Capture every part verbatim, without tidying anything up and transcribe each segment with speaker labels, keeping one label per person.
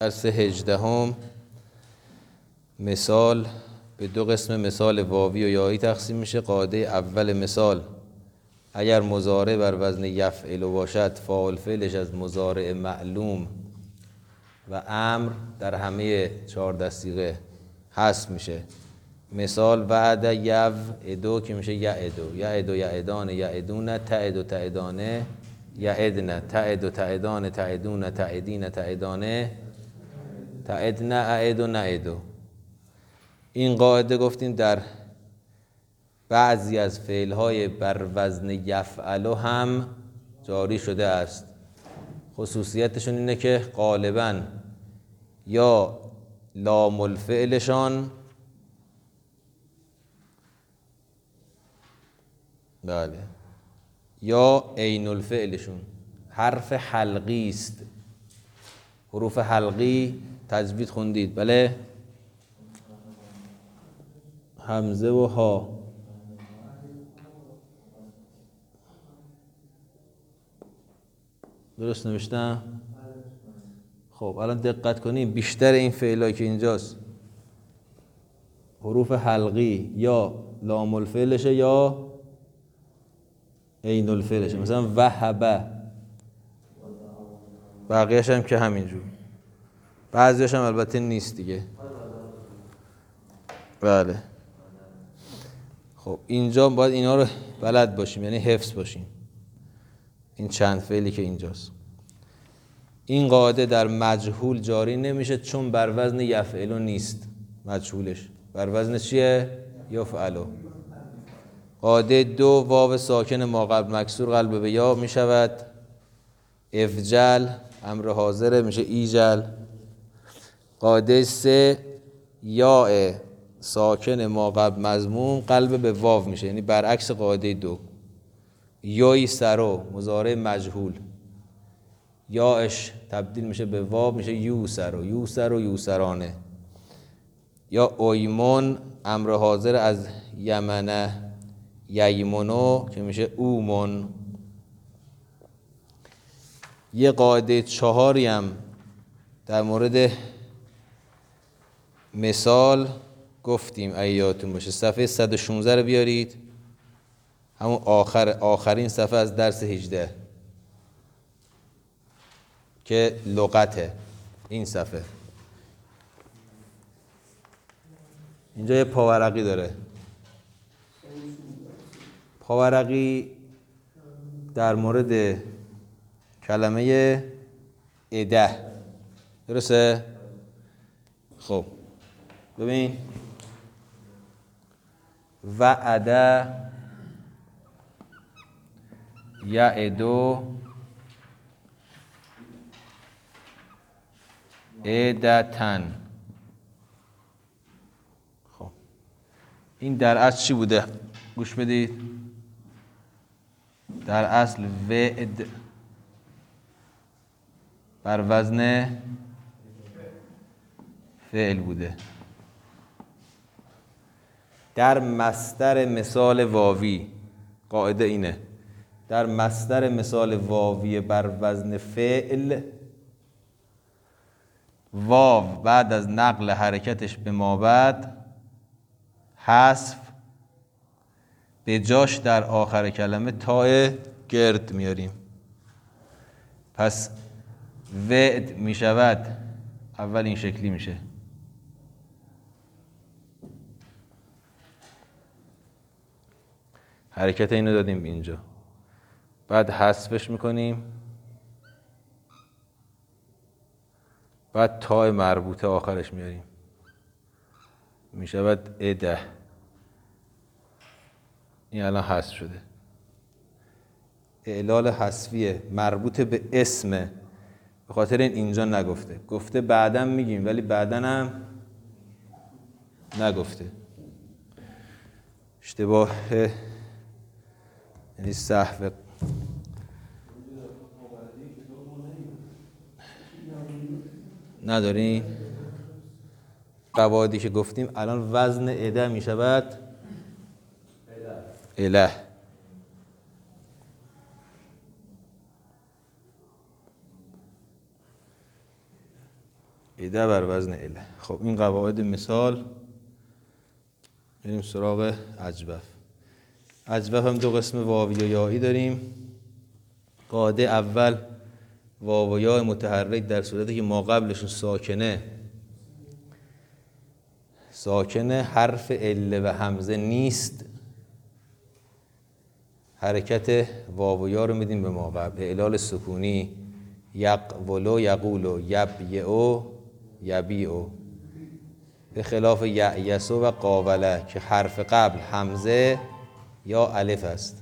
Speaker 1: درس هجدهم مثال به دو قسم مثال واوی و یایی تقسیم میشه. قاعده اول مثال اگر مضارع بر وزن یفعل باشد فاعل فعلش از مضارع معلوم و امر در همه چهار دستیقه حذف میشه. مثال وعد یوعدو که میشه یعدو، یعدو یعدان یعدون، تعد و تعدانه یعدن، تعد و تعدان تعدون تعدین تعدانه تعدن اعد و نعدو. این قاعده گفتیم در بعضی از فعلهای بر وزن یفعلو هم جاری شده است. خصوصیتشون اینه که غالباً یا لام الفعلشان بله یا عین الفعلشون حرف حلقی است. حروف حلقی تجوید خوندید بله؟ همزه و ها. درست نوشتم؟ خب الان دقت کنیم بیشتر این فعلایی که اینجاست حروف حلقی یا لام الفعلشه یا عین الفعلشه. مثلا وهبه، بقیه‌اش هم که همینجور، بعضیش هم البته نیست دیگه. بله خب اینجا باید اینا رو بلد باشیم، یعنی حفظ باشیم این چند فعلی که اینجاست. این قاعده در مجهول جاری نمیشه چون بر وزن یفعلو نیست. مجهولش بر وزن چیه؟ یفعلو. قاعده دو واو ساکن ما قبل مکسور قلب به یا میشود افجل، امر حاضره میشه ایجل. قاعده سه یا ساکن ما قبل مضموم قلب به واو میشه، یعنی برعکس قاعده دو. یای سرو مضارع مجهول، یاش تبدیل میشه به واو میشه یوسرو، یوسرو یوسرانه. یا اویمون امر حاضر از یمنه ییمونو که میشه اومون. یه قاعده چهاری هم در مورد مثال گفتیم اگه یادتون باشه. صفحه صد و شانزده رو بیارید، همون آخر آخرین صفحه از درس هجده که لغته. این صفحه اینجا یه پاورقی داره. پاورقی در مورد کلمه اده، درسته؟ خب ببین وعده یعدو عدتن. خب این در اصل چی بوده؟ گوش بدید. در اصل وعد بر وزن فعل بوده. در مصدر مثال واوی قاعده اینه، در مصدر مثال واوی بر وزن فعل واو بعد از نقل حرکتش به مابعد حذف، به جاش در آخر کلمه تاء گرد میاریم. پس وعد می شود اول این شکلی میشه، حرکت اینو دادیم اینجا، بعد حذفش میکنیم، بعد تاء مربوطه آخرش میاریم، می شود اده. این الان حذف شده. اعلال حذفیه مربوط به اسمه، به خاطر این اینجا نگفته. گفته بعدم میگیم ولی بعدن هم نگفته. اشتباه یعنی سهو ندارین. قواعدی که گفتیم الان وزن اده می شود اله. ایده بر وزن اله. خب این قواعد مثال. بریم سراغ اجوف. اجوف هم دو قسم واوی و یایی داریم. قاعده اول واو و یا متحرک در صورتی که ما قبلشون ساکنه ساکنه حرف عله و همزه نیست، حرکت واو و یا رو میدیم به ما قبل. اعلال سکونی یقولو یقولو یبیعو یبیعو، به خلاف یعیسو و قابله که حرف قبل همزه یا الف است.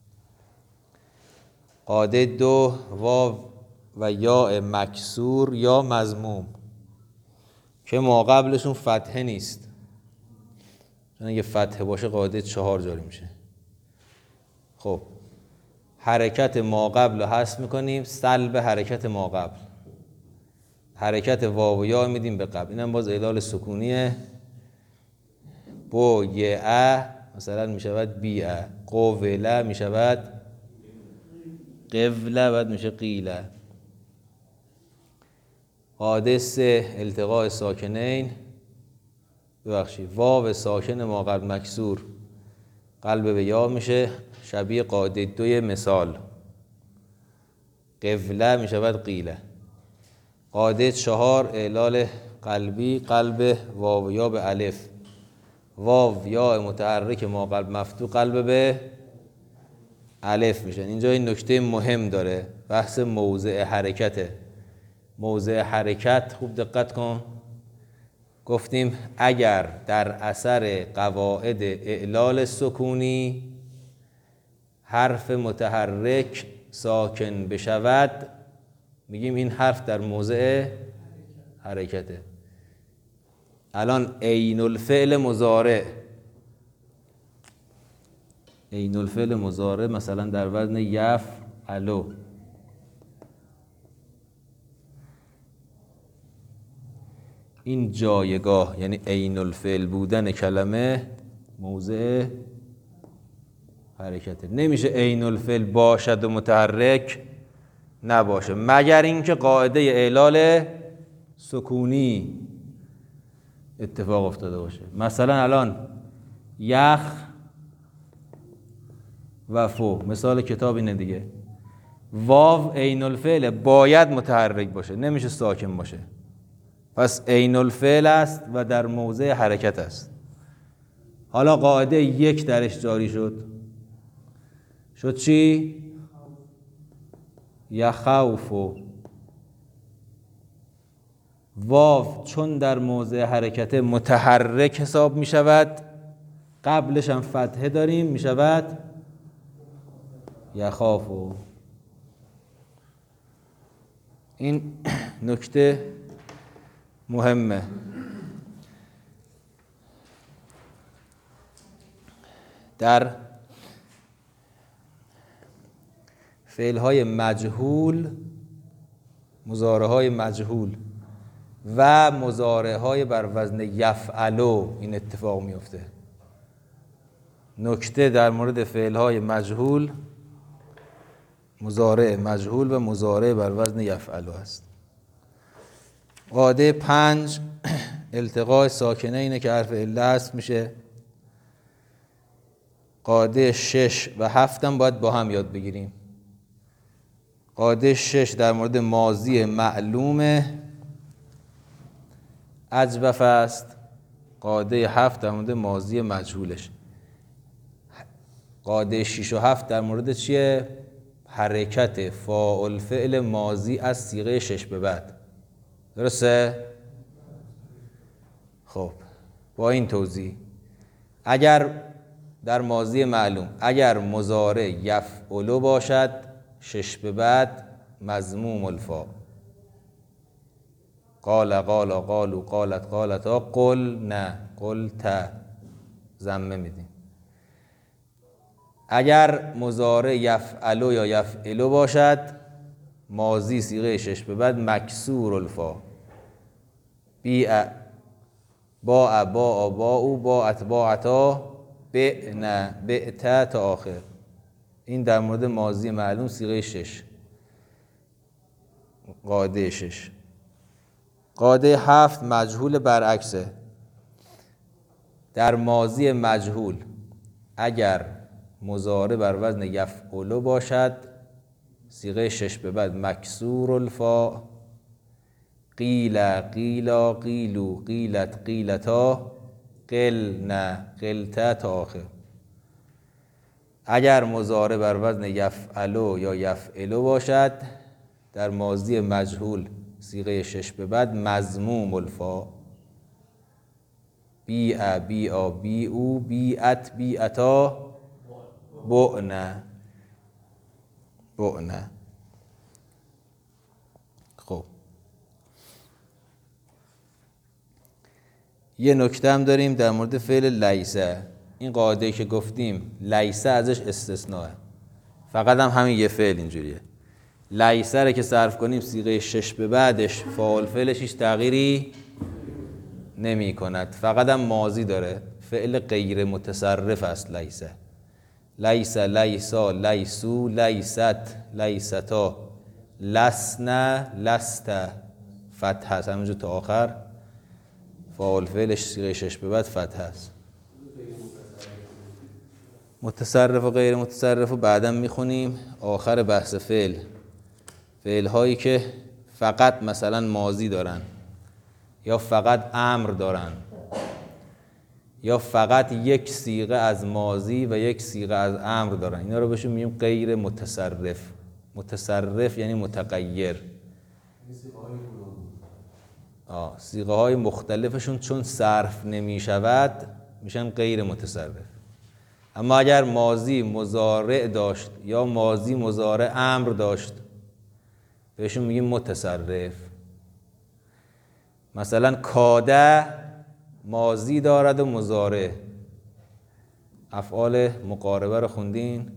Speaker 1: قاعده دو واو و یا مکسور یا مضموم که ما قبلشون فتحه نیست، چون اگه فتحه باشه قاعده چهار جاری میشه. خب حرکت ما قبل رو حذف میکنیم، سلب حرکت ما قبل، حرکت واو و یا میدیم به قبل. اینم باز اعلال سکونیه. بو یه مثلا میشود بیعه، قوله میشود قوله، بعد میشه قیله. قاعده سه التقاء ساکنین، ببخشید واو ساکن ما قبل مکسور قلب به یا میشه، شبیه قاعده دوی مثال. قوله میشود قیله. قاعده چهار اعلال قلبی قلب واو یا به الف. واو یا متحرک ما قبل مفتوح قلب به الف میشن. اینجا این نکته مهم داره، بحث موضع حرکته. موضع حرکت خوب دقت کن. گفتیم اگر در اثر قواعد اعلال سکونی حرف متحرک ساکن بشود، میگیم این حرف در موضع حرکته. الان عین الفعل مضارع، عین الفعل مضارع مثلا در وزن یفعلو، این جایگاه یعنی عین الفعل بودن کلمه موضع حرکته. نمیشه عین الفعل باشد و متحرک نباشه، مگر اینکه قاعده اعلال سکونی اتفاق افتاده باشه. مثلا الان یخ و فو، مثال کتاب اینه دیگه. واو عین الفعل باید متحرک باشه، نمیشه ساکن باشه، پس عین الفعل است و در موضع حرکت است. حالا قاعده یک درش جاری شد، شد چی؟ یخوفو. واو چون در موضع حرکت متحرک حساب می شود، قبلش هم فتحه داریم، می شود یخافو. این نکته مهمه. در فعل‌های مجهول، مضارع‌های مجهول و مضارع‌های بر وزن یفعلو این اتفاق میفته. نکته در مورد فعل‌های مجهول، مضارع مجهول و مضارع بر وزن یفعلو است. قاعده پنج التقاء ساکنه اینه که حرف عله هست میشه. قاعده شش و هفت هم باید با هم یاد بگیریم. قاعده شش در مورد ماضی معلوم اجوف است. قاعده هفت در مورد ماضی مجهولش. قاعده شش و هفت در مورد چیه؟ حرکت فاعل فعل ماضی از صیغه شش به بعد. درسته؟ خب با این توضیح، اگر در ماضی معلوم اگر مضارع یفعلو باشد، شش به بعد مضموم الفا. قال قال قالو قالت قالتا قل نه قلت ضمه میدیم. اگر مضارع یفعلو یا یفعلو باشد، ماضی صیغه شش به بعد مکسور الفا. بیع باع باع باعو باعت باعتا بعنا بعتا تا آخر. این در مورد ماضی معلوم صیغه شش، قاعده شش. قاعده هفت مجهول برعکسه. در ماضی مجهول اگر مضارع بر وزن یفعل باشد، صیغه شش به بعد مکسور الفا، قیل قیلا قیلو قیلت قیلتا قلن قلتا تا آخر. اگر مضارع بر وزن یفعلو یا یفعلو باشد، در ماضی مجهول صیغه شش به بعد مضموم الفا، بیع بیعا بیعو بیعت بیعتا بعنا بعنا. خب یه نکته هم داریم در مورد فعل لیسه. این قاعده که گفتیم لیسه ازش استثناءه، فقط هم همین یه فعل اینجوریه. لیسه رو که صرف کنیم صیغه شش به بعدش فاعل فعلش هیچ تغییری نمی کند، فقط هم ماضی داره، فعل غیر متصرف است. لیسه لیسه لیسا لیسو لیست لیستا لسنه لسته فتح هست، همینجور تا آخر فاعل فعلش صیغه شش به بعد فتح هست. متصرف و غیر متصرف و بعدم میخونیم آخر بحث فعل. فعل هایی که فقط مثلا ماضی دارن یا فقط امر دارن یا فقط یک صیغه از ماضی و یک صیغه از امر دارن، اینا رو بهشون میگیم غیر متصرف. متصرف یعنی متغیر. آه صیغه های مختلفشون چون صرف نمی شود میشن غیر متصرف. اما اگر ماضی مضارع داشت یا ماضی مضارع امر داشت بهشون میگیم متصرف. مثلا کاده ماضی دارد و مضارع. افعال مقاربه رو خوندین؟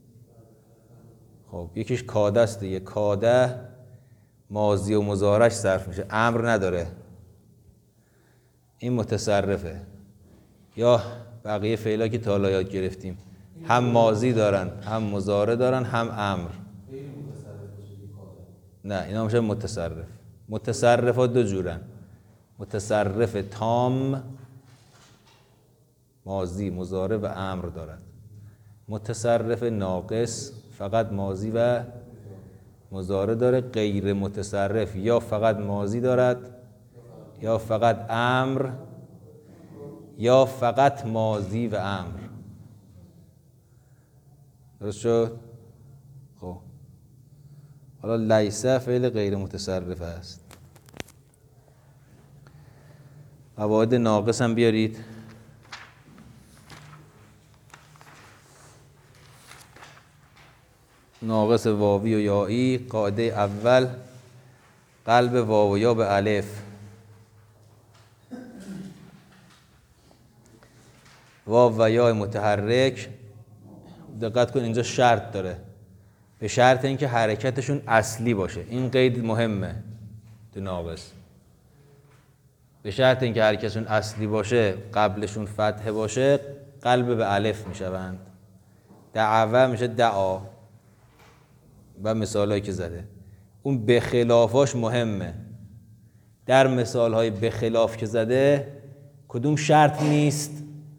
Speaker 1: خب یکیش کاده است دیگه. کاده ماضی و مضارعش صرف میشه، امر نداره، این متصرفه. یا بقیه فعلا که تا حالا یاد گرفتیم هم ماضی دارن هم مضارع دارن هم امر. نه اینا میشه متصرف. متصرف ها دو جورن، متصرف تام ماضی مضارع و امر دارد، متصرف ناقص فقط ماضی و مضارع داره. غیر متصرف یا فقط ماضی دارد یا فقط امر یا فقط ماضی و امر. درست شد؟ خب حالا لیسه فعل غیر متصرف است. قواعد ناقص هم بیارید. ناقص واوی و یایی. قاعده اول قلب واو و یا به الف. واو و یا متحرک، دقت کن اینجا شرط داره، به شرط اینکه حرکتشون اصلی باشه. این قید مهمه تو ناقص. به شرط اینکه حرکتشون اصلی باشه، قبلشون فتحه باشه، قلب به الف میشوند. دعوه میشه دعا و مثالهایی که زده. اون به خلافاش مهمه. در مثالهای به خلاف که زده کدوم شرط نیست؟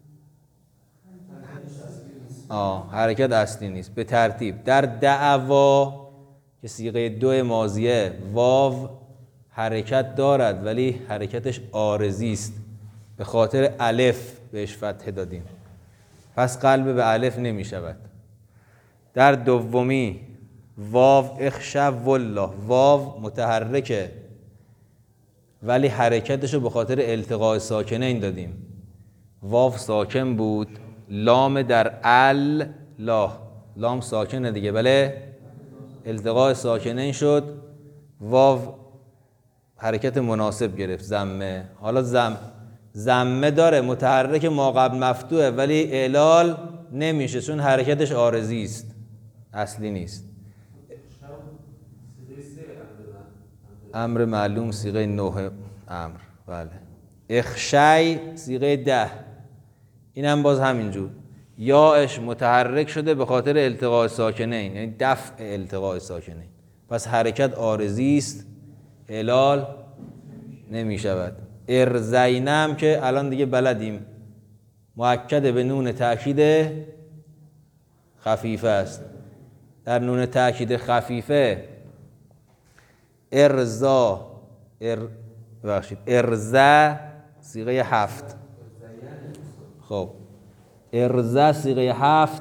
Speaker 1: آه حرکت اصلی نیست. به ترتیب در دعوا که صیغه دو ماضیه واو حرکت دارد ولی حرکتش عارضی است، به خاطر الف بهش فتحه دادیم، پس قلب به الف نمی شود. در دومی واو اخشى والله، واو متحرکه ولی حرکتشو به خاطر التقاء ساکنین دادیم. واو ساکن بود، لام در ال لا، لام ساکنه دیگه، بله التقاء ساکنین شد، واو حرکت مناسب گرفت، ضمه. حالا زم ضمه داره، متحرک ما قبل مفتوحه ولی اعلال نمیشه چون حرکتش عارضی است، اصلی نیست. امر معلوم صیغه نه امر، بله. اخشی صیغه ده، این هم باز همینجور، یاش متحرک شده به خاطر التقاء ساکنین، یعنی دفع التقاء ساکنین، پس حرکت عارضی است، اعلال نمی شود. ارزینم که الان دیگه بلدیم مؤکد به نون تأکید خفیفه است. در نون تأکید خفیفه ارزا ار بخشید ارزا صیغه هفت. خب ارزا صیغه هفت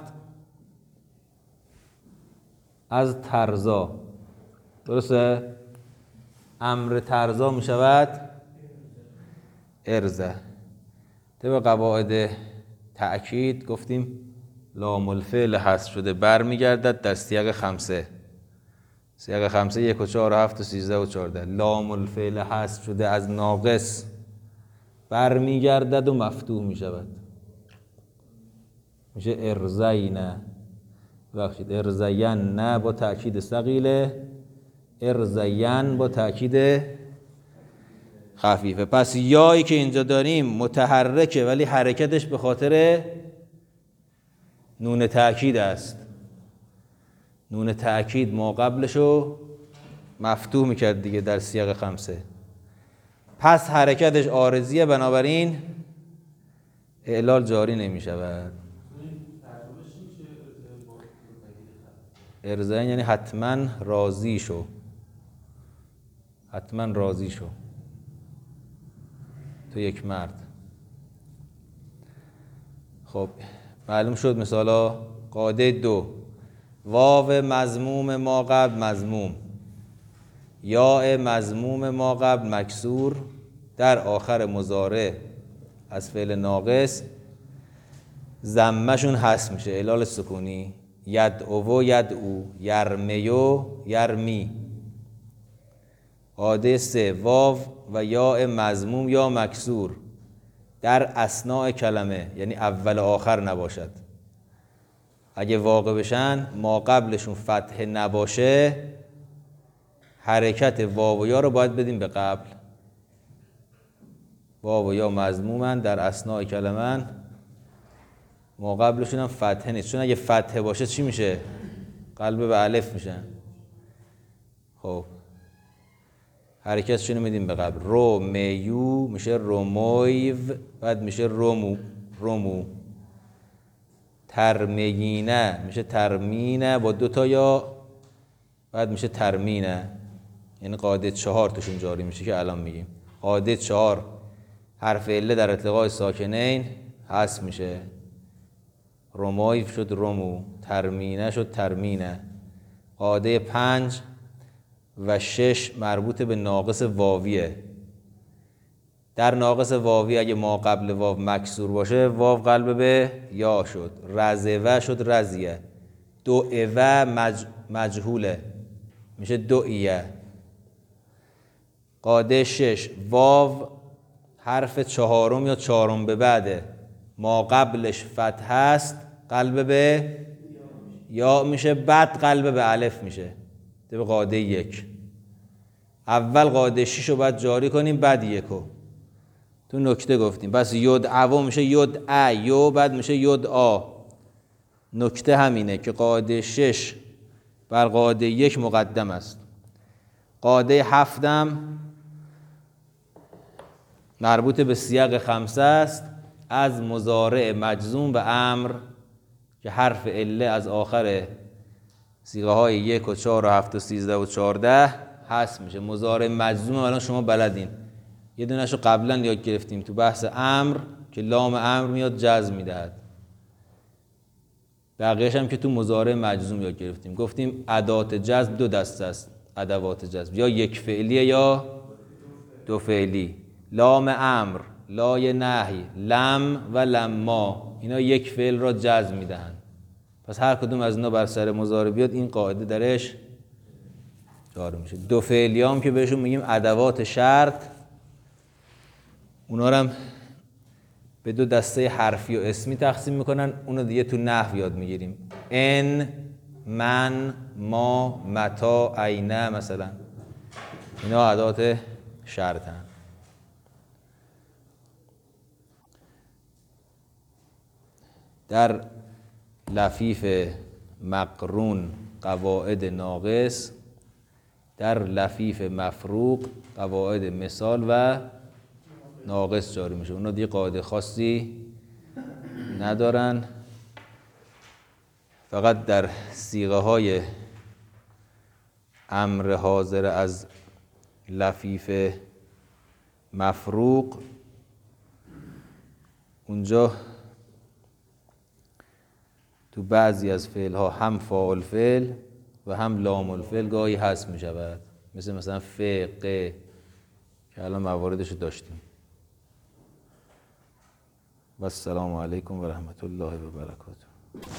Speaker 1: از ترزا، درسته؟ امر ترزا می شود ارزا. طبق قواعد تأکید گفتیم لام الفعل حذف شده برمیگردد در سیاق خمسه. سیاق خمسه یک و چهار و هفت و سیزده و چهارده. لام الفعل حذف شده از ناقص برمیگردد و مفتوح می شود، میشه ارزینه. بخشید ارزین نه با تأکید ثقیله، ارزین با تأکید خفیفه. پس یایی که اینجا داریم متحرکه ولی حرکتش به خاطر نون تأکید است. نون تأکید ما قبلشو مفتوح میکرد دیگه در سیاق خمسه، پس حرکتش عارضیه، بنابراین اعلال جاری نمیشود. ارزین یعنی حتما راضی شو، حتما راضی شو تو یک مرد. خب معلوم شد. مثالا قاعده دو، واو مضموم ما قبل مضموم، یا مضموم ما قبل مکسور در آخر مضارع از فعل ناقص ضمه‌شون حذف میشه، اعلال سکونی. یدعو و یدعو، یرمیو یرمی. قاعده سه، واو و یا مضموم یا مکسور در اثناء کلمه، یعنی اول و آخر نباشد. اگه واقع بشن ما قبلشون فتح نباشه، حرکت واو و یا رو باید بدیم به قبل. واو و یا مضمومن در اثناء کلمه، ما قبلشون هم فتحه نیست، چون اگه فتحه باشه چی میشه؟ قلب به الف میشن. خب حرکتشون رو میدیم به قبل. رو میو میشه رومویو، بعد میشه رومو رومو. ترمینه میشه ترمینه با دوتا یا، بعد میشه ترمینه. یعنی قاعده چهار توشون جاری میشه که الان میگیم. قاعده چهار حرف عله در التقاء ساکنین حذف میشه. رومویو شد رومو، ترمینه شد ترمینه. قاعده پنج و شش مربوط به ناقص واویه. در ناقص واوی اگه ما قبل واو مکسور باشه، واو قلب به یا شد، رزوه شد رزیه. دعوه مج... مجهوله میشه دعیه. قاعده شش، واو حرف چهارم یا چهارم به بعده، ما قبلش فتح هست، قلب به یا میشه، بعد قلب به الف میشه. طبق قاعده یک. اول قاعده شش رو باید جاری کنیم، بعد یکو. تو نکته گفتیم. پس ید عو میشه ید ا یو، بعد میشه ید آ. نکته همینه که قاعده شش بر قاعده یک مقدم است. قاعده هفتم مربوط به سیاق خمسه است، از مضارع مجزوم و امر که حرف عله از آخر صیغه های یک و چهار و هفت و سیزده و چهارده هست میشه. مضارع مجزوم الان شما بلدین، یه دونهشو قبلا یاد گرفتیم تو بحث امر که لام امر میاد جزم میدهد. بقیه‌اش هم که تو مضارع مجزوم یاد گرفتیم. گفتیم ادات جزم دو دسته است. ادوات جزم یا یک فعلیه یا دو فعلی. لام امر، لای نهی، لم و لما، اینا یک فعل را جزم میدهند. پس هر کدوم از اینا بر سر مضارع بیاد، این قاعده درش جاری میشه. دو فعلی هم که بهشون میگیم ادوات شرط، اونا رو هم به دو دسته حرفی و اسمی تقسیم میکنن. اونو دیگه تو نحو یاد میگیریم. ان، من، ما، متا، اینه مثلا، اینا ادوات شرطن. در لفیف مقرون قواعد ناقص در لفیف مفروق قواعد مثال و ناقص جاری میشه. اونا دیگه قاعده خاصی ندارن، فقط در صیغه های امر حاضر از لفیف مفروق اونجا تو بعضی از فعل ها هم فاعل فعل و هم لام الفعل گاهی حذف می شود، مثل مثلا فقه که الان مواردش رو داشتیم. و السلام علیکم و رحمت الله و برکاته.